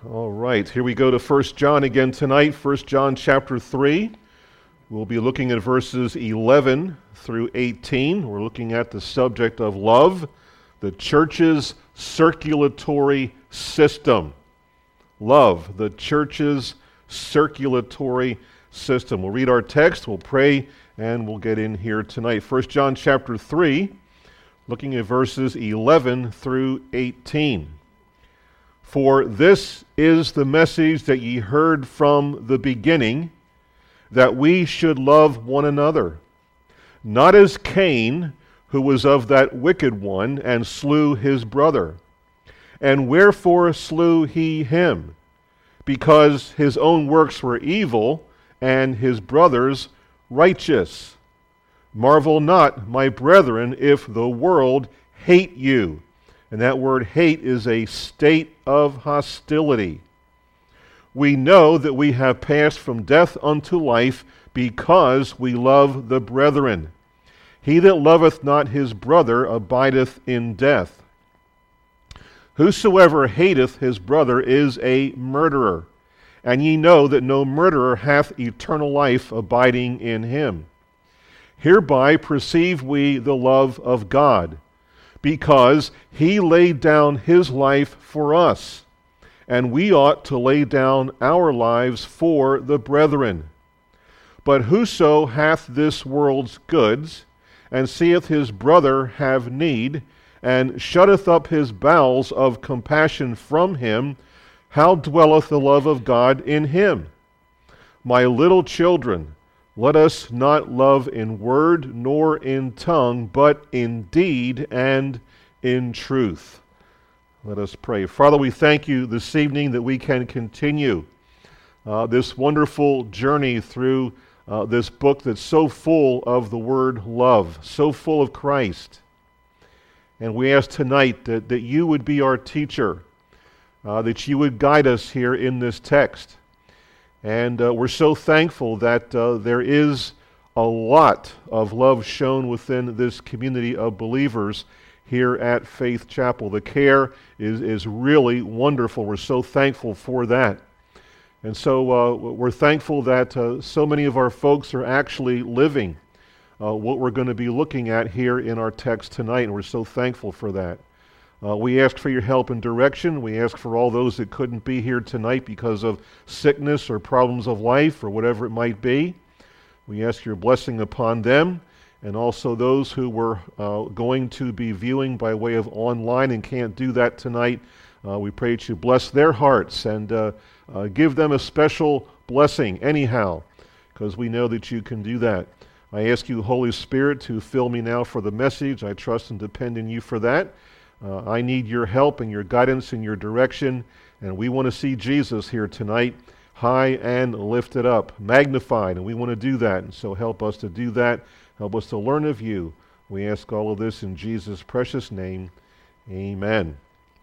All right, here we go to 1 John again tonight, 1 John chapter 3. We'll be looking at verses 11 through 18. We're looking at the subject of love, the church's circulatory system. Love, the church's circulatory system. We'll read our text, we'll pray, and we'll get in here tonight. 1 John chapter 3, looking at verses 11 through 18. For this is the message that ye heard from the beginning, that we should love one another. Not as Cain, who was of that wicked one, and slew his brother. And wherefore slew he him? Because his own works were evil, and his brother's righteous. Marvel not, my brethren, if the world hate you. And that word hate is a state of hostility. We know that we have passed from death unto life because we love the brethren. He that loveth not his brother abideth in death. Whosoever hateth his brother is a murderer, and ye know that no murderer hath eternal life abiding in him. Hereby perceive we the love of God, because he laid down his life for us, and we ought to lay down our lives for the brethren. But whoso hath this world's goods, and seeth his brother have need, and shutteth up his bowels of compassion from him, how dwelleth the love of God in him? My little children, let us not love in word nor in tongue, but in deed and in truth. Let us pray. Father, we thank you this evening that we can continue this wonderful journey through this book that's so full of the word love, so full of Christ. And we ask tonight that you would be our teacher, that you would guide us here in this text. And we're so thankful that there is a lot of love shown within this community of believers here at Faith Chapel. The care is really wonderful. We're so thankful for that. And so we're thankful that so many of our folks are actually living what we're going to be looking at here in our text tonight, and we're so thankful for that. We ask for your help and direction. We ask for all those that couldn't be here tonight because of sickness or problems of life or whatever it might be. We ask your blessing upon them, and also those who were going to be viewing by way of online and can't do that tonight. We pray that you bless their hearts and give them a special blessing anyhow, because we know that you can do that. I ask you, Holy Spirit, to fill me now for the message. I trust and depend on you for that. I need your help and your guidance and your direction, and we want to see Jesus here tonight, high and lifted up, magnified, and we want to do that. And so help us to do that. Help us to learn of you. We ask all of this in Jesus' precious name. Amen.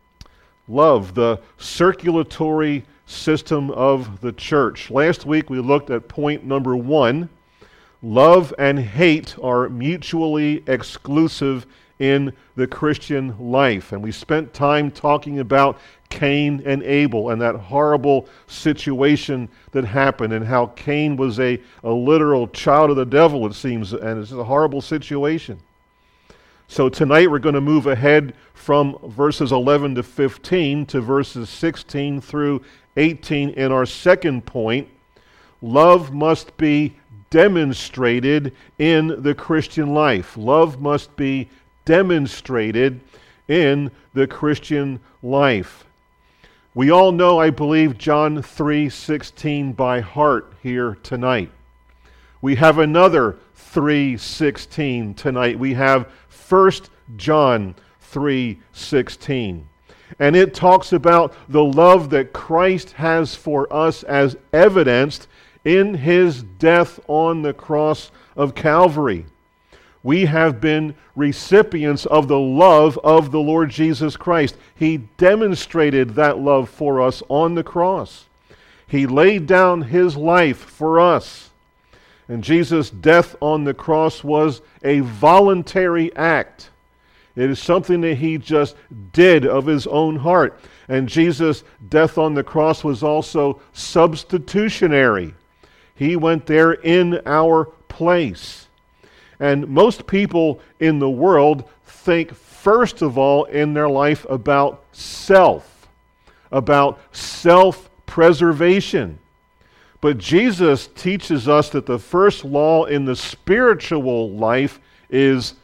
Love, the circulatory system of the church. Last week we looked at point number 1. Love and hate are mutually exclusive in the Christian life. And we spent time talking about Cain and Abel and that horrible situation that happened, and how Cain was a literal child of the devil, it seems, and it's a horrible situation. So tonight we're going to move ahead from verses 11 to 15 to verses 16 through 18 in our second point. Love must be demonstrated in the Christian life. Love must be demonstrated in the Christian life. We all know, I believe, John 3:16 by heart here tonight. We have another 3:16 tonight. We have 1 John 3:16. And it talks about the love that Christ has for us as evidenced in his death on the cross of Calvary. We have been recipients of the love of the Lord Jesus Christ. He demonstrated that love for us on the cross. He laid down his life for us. And Jesus' death on the cross was a voluntary act. It is something that he just did of his own heart. And Jesus' death on the cross was also substitutionary. He went there in our place. And most people in the world think first of all in their life about self-preservation. But Jesus teaches us that the first law in the spiritual life is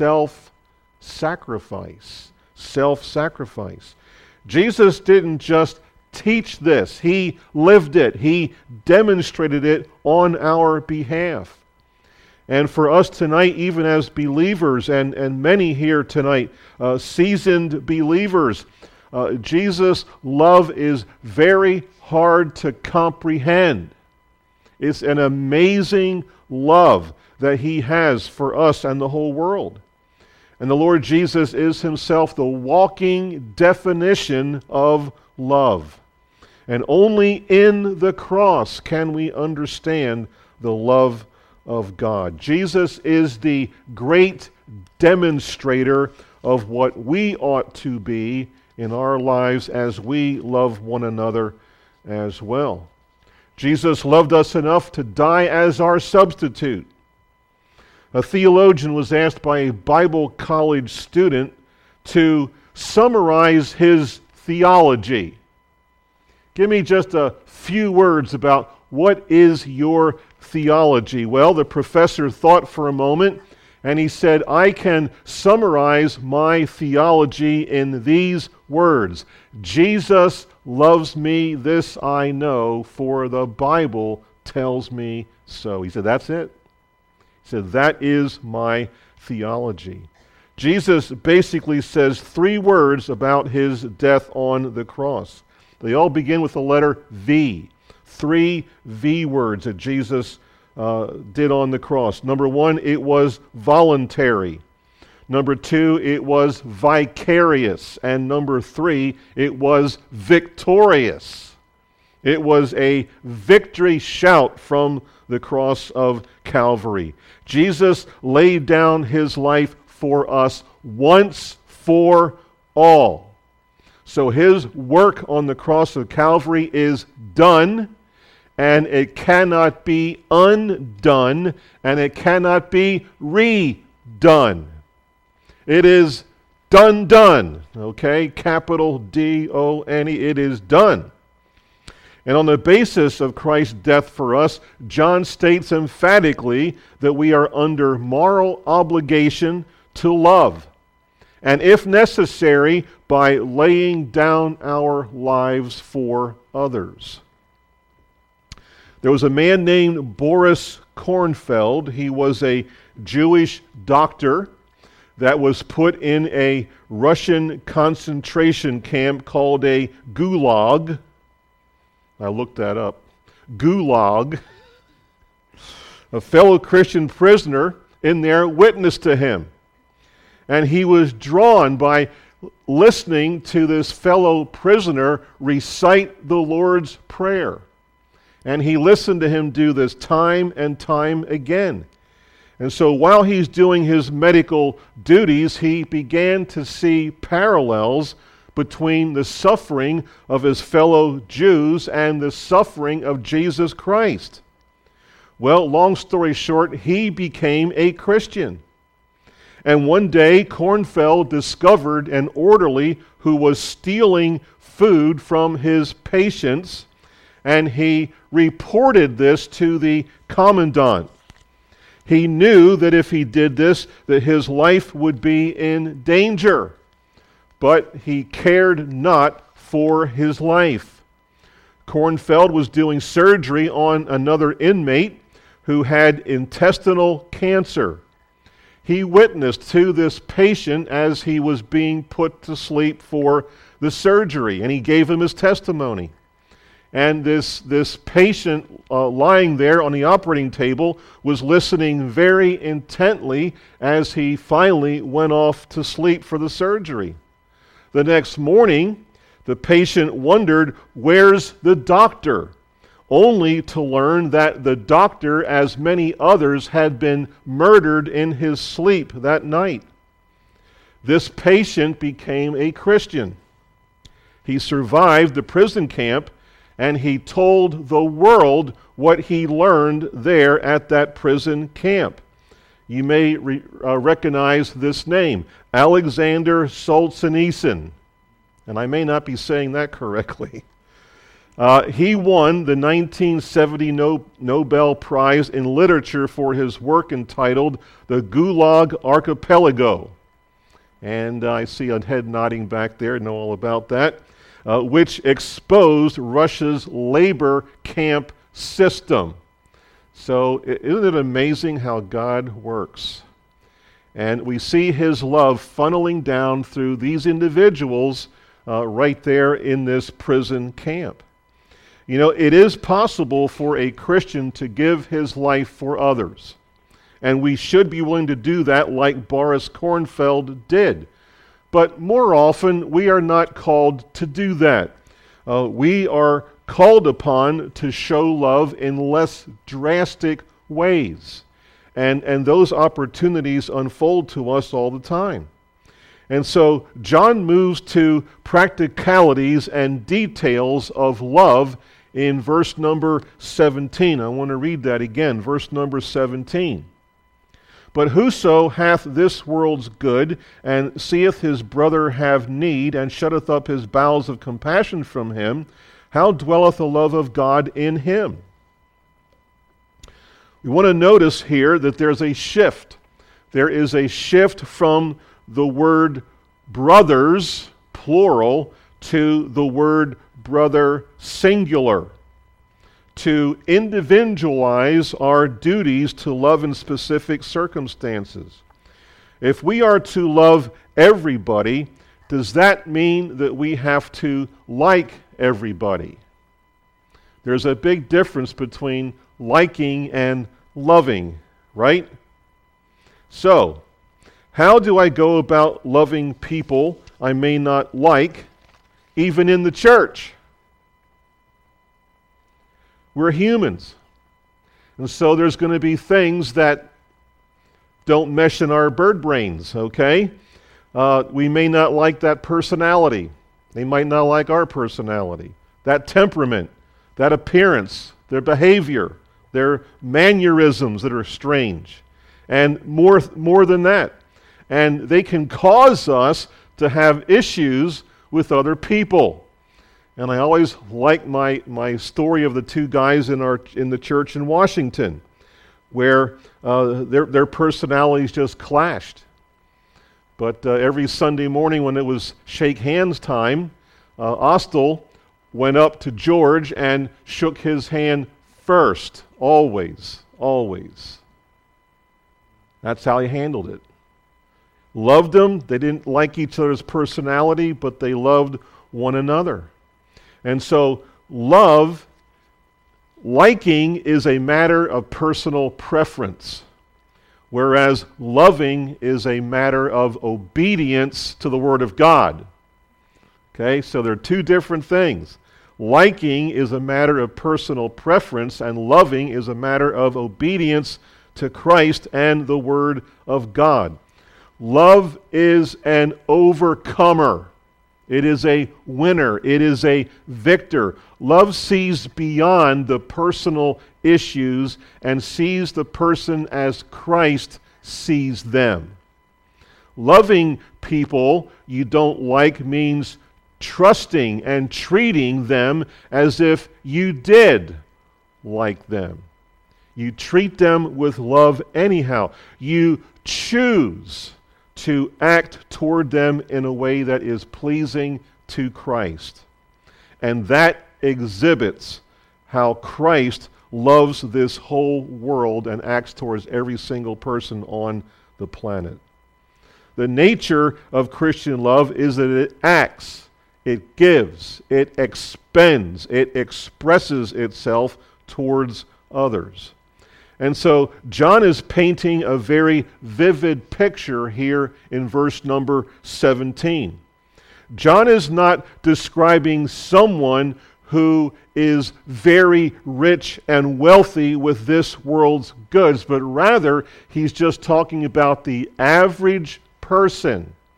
self-sacrifice. Self-sacrifice. Jesus didn't just teach this. He lived it. He demonstrated it on our behalf. And for us tonight, even as believers, and many here tonight, seasoned believers, Jesus' love is very hard to comprehend. It's an amazing love that he has for us and the whole world. And the Lord Jesus is himself the walking definition of love. And only in the cross can we understand the love of God. Jesus is the great demonstrator of what we ought to be in our lives as we love one another as well. Jesus loved us enough to die as our substitute. A theologian was asked by a Bible college student to summarize his theology. Give me just a few words about what is your theology. Well, the professor thought for a moment, and he said, I can summarize my theology in these words. Jesus loves me, this I know, for the Bible tells me so. He said, that's it. He said, that is my theology. Jesus basically says three words about his death on the cross. They all begin with the letter V. Three V words that Jesus did on the cross. Number one, it was voluntary. Number two, it was vicarious. And number three, it was victorious. It was a victory shout from the cross of Calvary. Jesus laid down his life for us once for all. So his work on the cross of Calvary is done, and it cannot be undone, and it cannot be redone. It is done, okay? Capital D-O-N-E, it is done. And on the basis of Christ's death for us, John states emphatically that we are under moral obligation to love, and if necessary, by laying down our lives for others. There was a man named Boris Kornfeld. He was a Jewish doctor that was put in a Russian concentration camp called a gulag. I looked that up. Gulag. A fellow Christian prisoner in there witnessed to him. And he was drawn by listening to this fellow prisoner recite the Lord's Prayer. And he listened to him do this time and time again. And so while he's doing his medical duties, he began to see parallels between the suffering of his fellow Jews and the suffering of Jesus Christ. Well, long story short, he became a Christian. And one day, Kornfeld discovered an orderly who was stealing food from his patients, and he reported this to the commandant. He knew that if he did this, that his life would be in danger, but he cared not for his life. Kornfeld was doing surgery on another inmate who had intestinal cancer. He witnessed to this patient as he was being put to sleep for the surgery, and he gave him his testimony. And this patient lying there on the operating table was listening very intently as he finally went off to sleep for the surgery. The next morning, the patient wondered, where's the doctor? Only to learn that the doctor, as many others, had been murdered in his sleep that night. This patient became a Christian. He survived the prison camp, and he told the world what he learned there at that prison camp. You may recognize this name, Alexander Solzhenitsyn. And I may not be saying that correctly. He won the 1970 Nobel Prize in Literature for his work entitled The Gulag Archipelago. And I see a head nodding back there, know all about that, which exposed Russia's labor camp system. So isn't it amazing how God works? And we see his love funneling down through these individuals right there in this prison camp. You know, it is possible for a Christian to give his life for others. And we should be willing to do that like Boris Kornfeld did. But more often, we are not called to do that. We are called upon to show love in less drastic ways. And those opportunities unfold to us all the time. And so John moves to practicalities and details of love in verse number 17. I want to read that again, verse number 17. But whoso hath this world's good, and seeth his brother have need, and shutteth up his bowels of compassion from him, how dwelleth the love of God in him? We want to notice here that there's a shift. There is a shift from the word brothers, plural, to the word brother, singular, to individualize our duties to love in specific circumstances. If we are to love everybody, does that mean that we have to like everybody? There's a big difference between liking and loving, right? So, how do I go about loving people I may not like, even in the church? We're humans. And so there's going to be things that don't mesh in our bird brains, okay? We may not like that personality. They might not like our personality. That temperament, that appearance, their behavior, their mannerisms that are strange. And more than that. And they can cause us to have issues with other people. And I always like my story of the two guys in the church in Washington, where their personalities just clashed. But every Sunday morning when it was shake hands time, Ostel went up to George and shook his hand first, always. That's how he handled it. Loved them. They didn't like each other's personality, but they loved one another. And so liking is a matter of personal preference, whereas loving is a matter of obedience to the Word of God. Okay, so they're two different things. Liking is a matter of personal preference, and loving is a matter of obedience to Christ and the Word of God. Love is an overcomer. It is a winner. It is a victor. Love sees beyond the personal issues and sees the person as Christ sees them. Loving people you don't like means trusting and treating them as if you did like them. You treat them with love anyhow. You choose to act toward them in a way that is pleasing to Christ. And that exhibits how Christ loves this whole world and acts towards every single person on the planet. The nature of Christian love is that it acts, it gives, it expends, it expresses itself towards others. And so John is painting a very vivid picture here in verse number 17. John is not describing someone who is very rich and wealthy with this world's goods, but rather he's just talking about the average person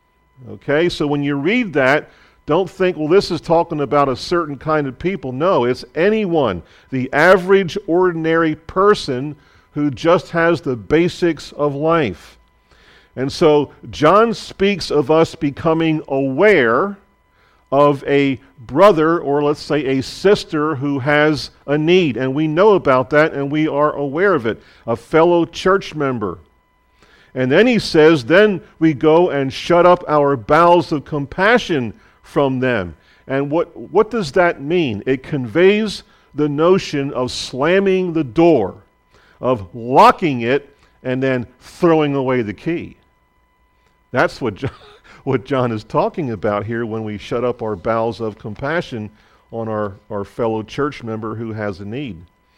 Okay, so when you read that, don't think, well, this is talking about a certain kind of people. No, it's anyone, the average, ordinary person who just has the basics of life. And so John speaks of us becoming aware of a brother, or let's say a sister, who has a need. And we know about that, and we are aware of it. A fellow church member. And then he says, then we go and shut up our bowels of compassion from them. And what does that mean? It conveys the notion of slamming the door, of locking it, and then throwing away the key. That's what John is talking about here when we shut up our bowels of compassion on our fellow church member who has a need.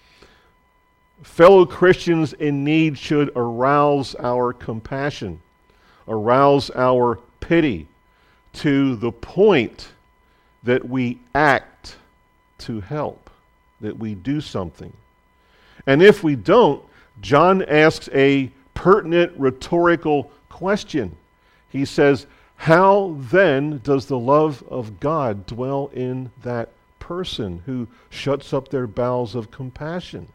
Fellow Christians in need should arouse our compassion, arouse our pity, to the point that we act to help, that we do something. And if we don't, John asks a pertinent rhetorical question. He says, how then does the love of God dwell in that person who shuts up their bowels of compassion?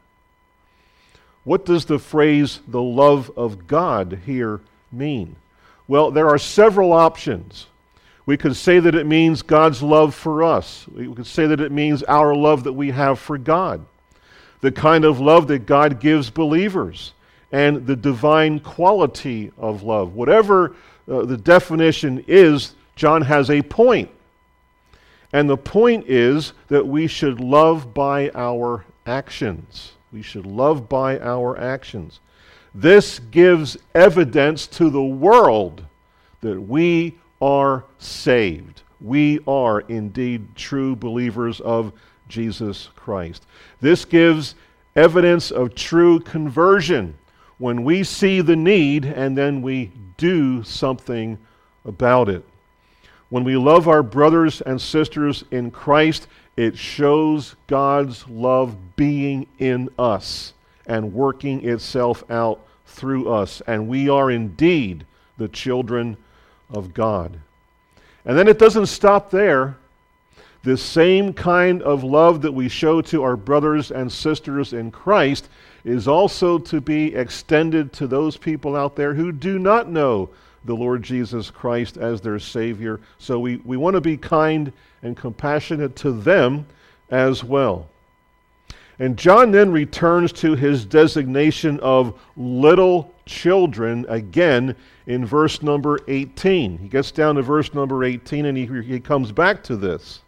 What does the phrase, the love of God, here mean? Well, there are several options. We could say that it means God's love for us. We could say that it means our love that we have for God. The kind of love that God gives believers. And the divine quality of love. Whatever the definition is, John has a point. And the point is that we should love by our actions. We should love by our actions. This gives evidence to the world that we are saved. We are indeed true believers of Jesus Christ. This gives evidence of true conversion when we see the need and then we do something about it. When we love our brothers and sisters in Christ, it shows God's love being in us and working itself out through us. And we are indeed the children of God. And then it doesn't stop there. The same kind of love that we show to our brothers and sisters in Christ is also to be extended to those people out there who do not know the Lord Jesus Christ as their Savior. So we want to be kind and compassionate to them as well. And John then returns to his designation of little children again in verse number 18. He gets down to verse number 18 and he comes back to this.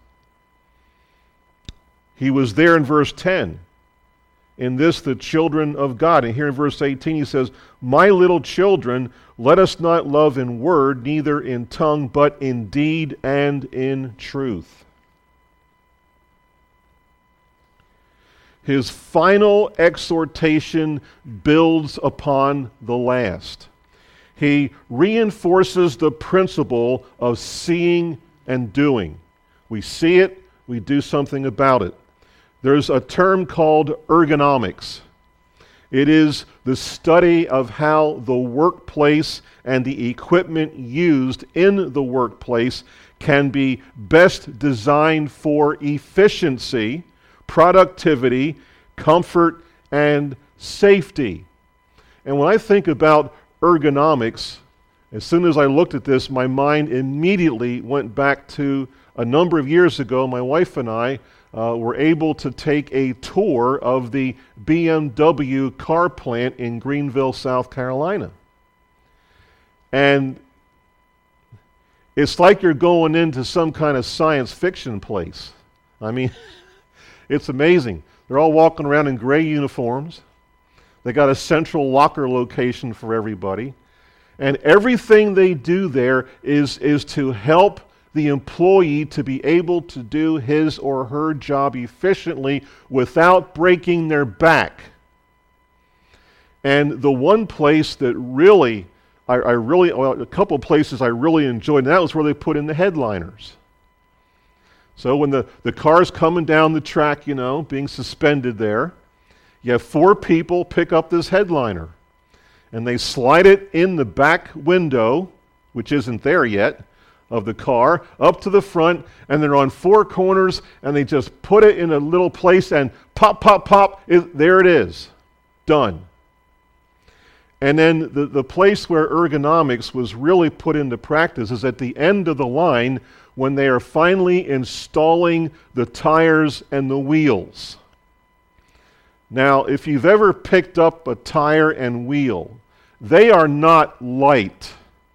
He was there in verse 10. In this, the children of God. And here in verse 18 he says, my little children, let us not love in word, neither in tongue, but in deed and in truth. His final exhortation builds upon the last. He reinforces the principle of seeing and doing. We see it, we do something about it. There's a term called ergonomics. It is the study of how the workplace and the equipment used in the workplace can be best designed for efficiency, productivity, comfort, and safety. And when I think about ergonomics, as soon as I looked at this, my mind immediately went back to a number of years ago. My wife and I were able to take a tour of the BMW car plant in Greenville, South Carolina. And it's like you're going into some kind of science fiction place. I mean, it's amazing. They're all walking around in gray uniforms. They got a central locker location for everybody. And everything they do there is to help the employee to be able to do his or her job efficiently without breaking their back. And the one place that a couple of places I really enjoyed, and that was where they put in the headliners. So when the car's coming down the track, being suspended there, you have 4 people pick up this headliner. And they slide it in the back window, which isn't there yet, of the car up to the front, and they're on four corners, and they just put it in a little place, and pop, pop, pop, there it is. Done. And then the place where ergonomics was really put into practice is at the end of the line when they are finally installing the tires and the wheels. Now, if you've ever picked up a tire and wheel, they are not light.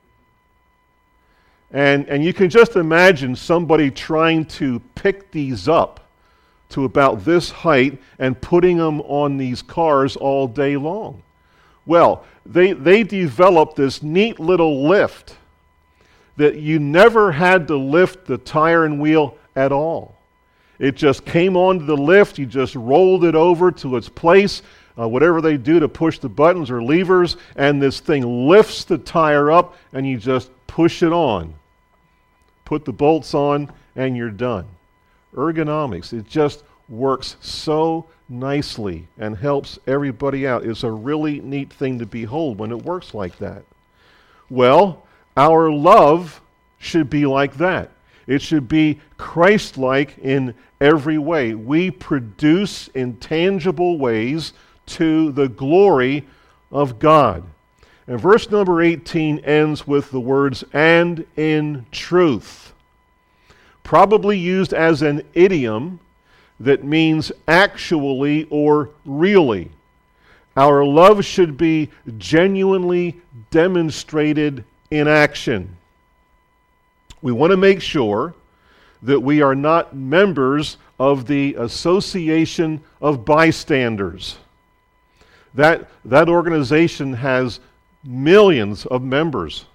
And you can just imagine somebody trying to pick these up to about this height and putting them on these cars all day long. Well, they developed this neat little lift that you never had to lift the tire and wheel at all. It just came onto the lift, you just rolled it over to its place, whatever they do to push the buttons or levers, and this thing lifts the tire up and you just push it on. Put the bolts on and you're done. Ergonomics, it just works so nicely and helps everybody out. It's a really neat thing to behold when it works like that. Well, our love should be like that. It should be Christ-like in every way. We produce in tangible ways to the glory of God. And verse number 18 ends with the words, "and in truth." Probably used as an idiom that means actually or really. Our love should be genuinely demonstrated in action. We want to make sure that we are not members of the Association of Bystanders. That organization has millions of members.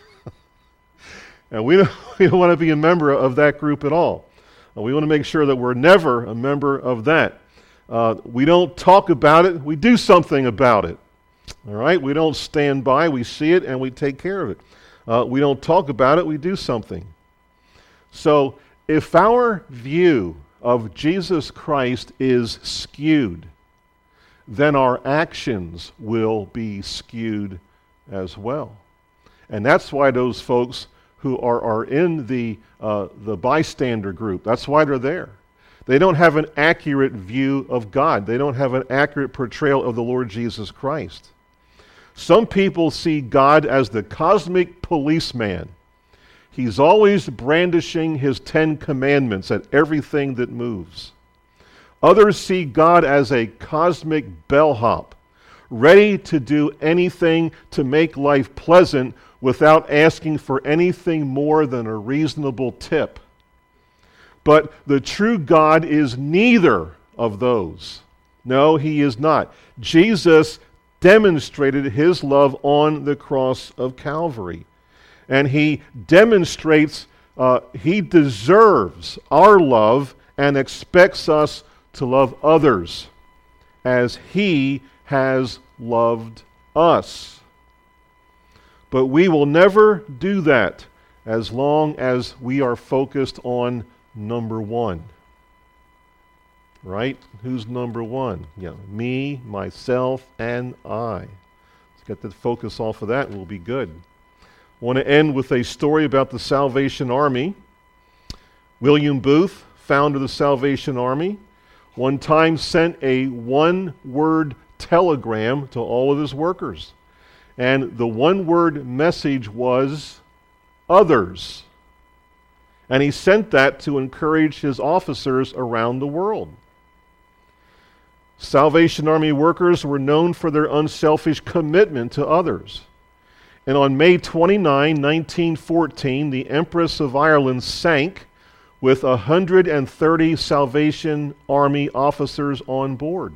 And we don't want to be a member of that group at all. We want to make sure that we're never a member of that. We don't talk about it, we do something about it. All right? We don't stand by, we see it, and we take care of it. We don't talk about it, we do something. So, if our view of Jesus Christ is skewed, then our actions will be skewed as well. And that's why those folks who are in the bystander group, that's why they're there. They don't have an accurate view of God. They don't have an accurate portrayal of the Lord Jesus Christ. Some people see God as the cosmic policeman. He's always brandishing his 10 commandments at everything that moves. Others see God as a cosmic bellhop, ready to do anything to make life pleasant without asking for anything more than a reasonable tip. But the true God is neither of those. No, he is not. Jesus demonstrated his love on the cross of Calvary. And he demonstrates he deserves our love and expects us to love others as he has loved us. But we will never do that as long as we are focused on number one. Right? Who's number one? Yeah, me, myself, and I. Let's get the focus off of that and we'll be good. I want to end with a story about the Salvation Army. William Booth, founder of the Salvation Army, one time sent a one-word telegram to all of his workers. And the one-word message was others. And he sent that to encourage his officers around the world. Salvation Army workers were known for their unselfish commitment to others. And on May 29, 1914, the Empress of Ireland sank with 130 Salvation Army officers on board.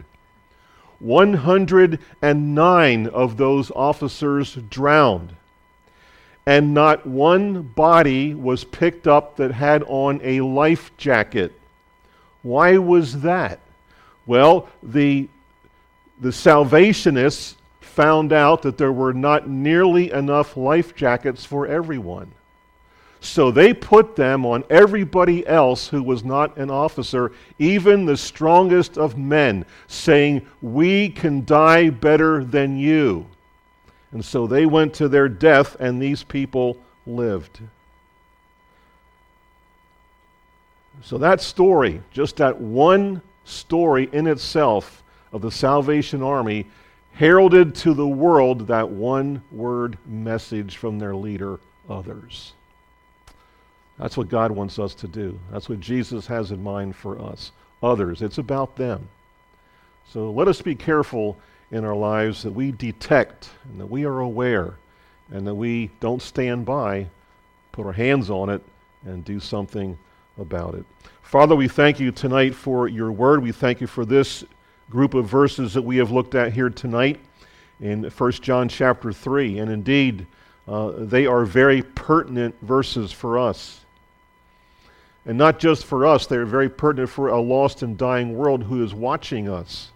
109 of those officers drowned, and not one body was picked up that had on a life jacket. Why was that? Well, the Salvationists found out that there were not nearly enough life jackets for everyone. So they put them on everybody else who was not an officer, even the strongest of men, saying, "We can die better than you." And so they went to their death, and these people lived. So that story, just that one story in itself of the Salvation Army, heralded to the world that one word message from their leader, others. That's what God wants us to do. That's what Jesus has in mind for us. Others. It's about them. So let us be careful in our lives that we detect and that we are aware and that we don't stand by, put our hands on it, and do something about it. Father, we thank you tonight for your word. We thank you for this group of verses that we have looked at here tonight in 1 John chapter 3. And indeed, they are very pertinent verses for us. And not just for us, they're very pertinent for a lost and dying world who is watching us.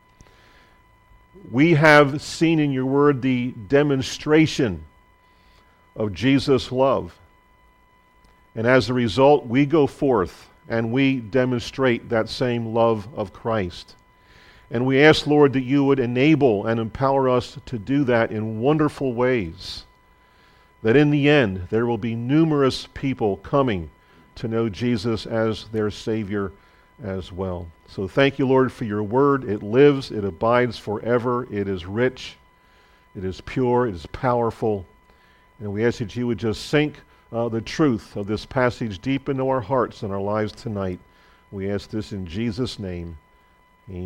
We have seen in your word the demonstration of Jesus' love. And as a result, we go forth and we demonstrate that same love of Christ. And we ask, Lord, that you would enable and empower us to do that in wonderful ways. That in the end, there will be numerous people coming to know Jesus as their Savior as well. So thank you, Lord, for your word. It lives, it abides forever, it is rich, it is pure, it is powerful. And we ask that you would just sink the truth of this passage deep into our hearts and our lives tonight. We ask this in Jesus' name.